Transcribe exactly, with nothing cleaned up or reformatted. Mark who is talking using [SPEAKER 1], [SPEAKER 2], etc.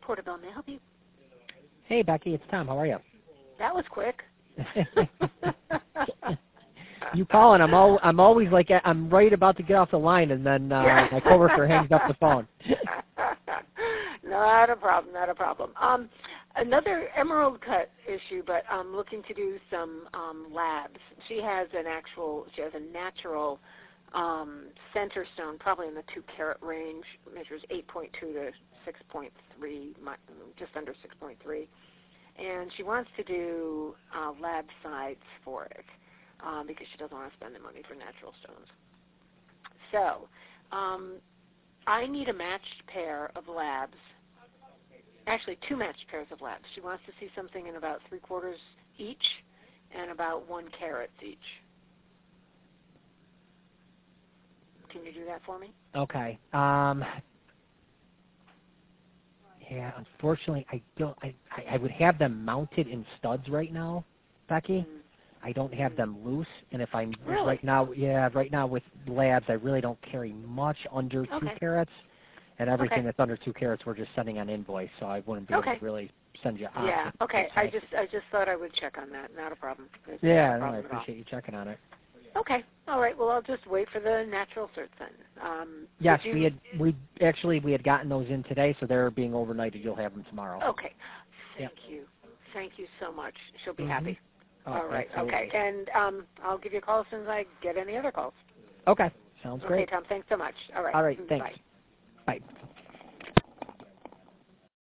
[SPEAKER 1] Portobello. May I help you?
[SPEAKER 2] Hey, Becky, it's Tom. How are you?
[SPEAKER 1] That was quick.
[SPEAKER 2] You calling? I'm all, I'm always like I'm right about to get off the line, and then uh, my coworker hangs up the phone.
[SPEAKER 1] Not a problem. Not a problem. Um, another emerald cut issue, but I'm looking to do some um, labs. She has an actual. She has a natural um, center stone, probably in the two carat range. Measures eight point two to six point three, just under six point three, and she wants to do uh, lab sides for it. Um, because she doesn't want to spend the money for natural stones. So, um, I need a matched pair of labs. Actually, two matched pairs of labs. She wants to see something in about three quarters each and about one carat each. Can you do that for me?
[SPEAKER 2] Okay. Um, yeah, unfortunately, I don't. I, I would have them mounted in studs right now, Becky. Mm. I don't have them loose, and if I'm
[SPEAKER 1] really?
[SPEAKER 2] right now, yeah, right now with labs, I really don't carry much under
[SPEAKER 1] okay.
[SPEAKER 2] two carats, and everything
[SPEAKER 1] okay.
[SPEAKER 2] that's under two carats we're just sending on invoice, so I wouldn't be
[SPEAKER 1] okay.
[SPEAKER 2] able to really send you out.
[SPEAKER 1] Yeah, okay. I just I just thought I would check on that. Not a problem. There's
[SPEAKER 2] yeah,
[SPEAKER 1] no problem
[SPEAKER 2] no, I appreciate you checking on it.
[SPEAKER 1] Okay, all right. Well, I'll just wait for the natural certs then. Um,
[SPEAKER 2] yes,
[SPEAKER 1] you...
[SPEAKER 2] we had we actually we had gotten those in today, so they're being overnighted. You'll have them tomorrow.
[SPEAKER 1] Okay. Thank yep. you. Thank you so much. She'll be
[SPEAKER 2] mm-hmm.
[SPEAKER 1] happy.
[SPEAKER 2] Oh,
[SPEAKER 1] all right.
[SPEAKER 2] absolutely.
[SPEAKER 1] Okay. And um, I'll give you a call as soon as I get any other calls.
[SPEAKER 2] Okay. Sounds
[SPEAKER 1] okay,
[SPEAKER 2] great.
[SPEAKER 1] Okay, Tom. Thanks so much. All right.
[SPEAKER 2] All right. Thanks.
[SPEAKER 1] Bye.
[SPEAKER 2] Bye.